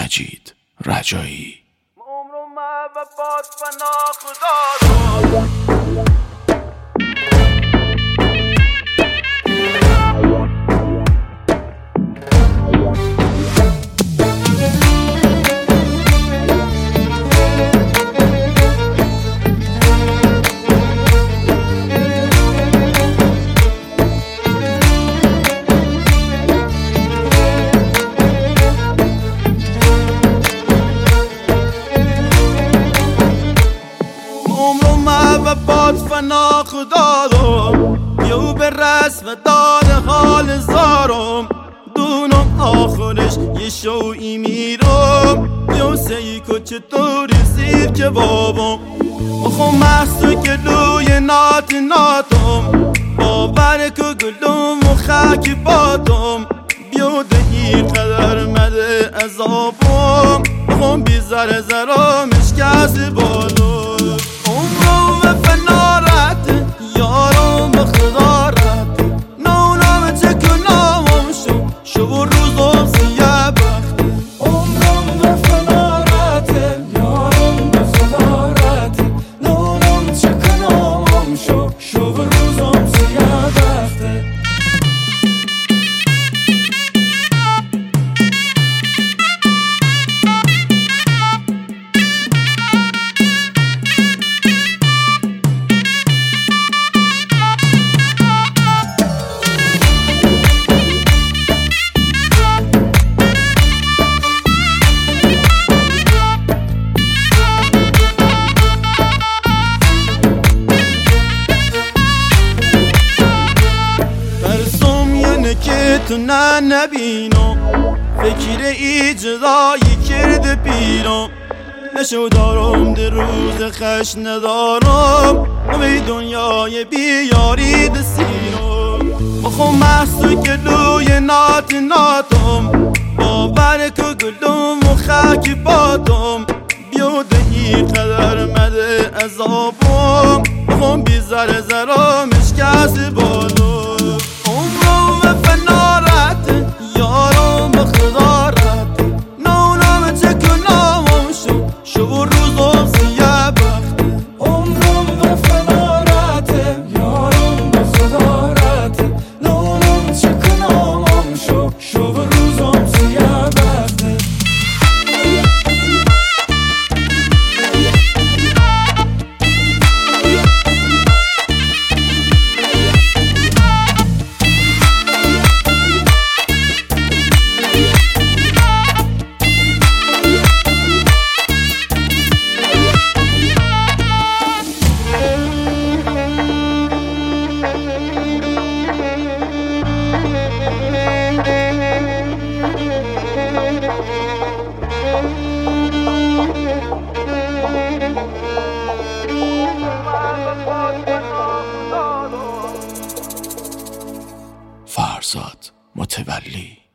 مجید رجایی. باد فنا خدادم یو به رسم داد حال زارم دونم آخرش یه شوی میرم یو سی که چطوری سیر که بابم بخون محصو که دوی ناتم باور که گلوم و خاکی باتم بیوده این قدر مده عذابم بخون بی زر زرامش کسی بالم که تو نبینم فکر اجرایی کرده پیرم نشو دارم در روز خش ندارم نوی دنیای بیاری دسیرم بخون محصو که دوی ناتم باور که گلوم و خاکی باتم بیوده این قدر مده عذابم بخون بی زر زرامش کسی بالم فرزاد متولی.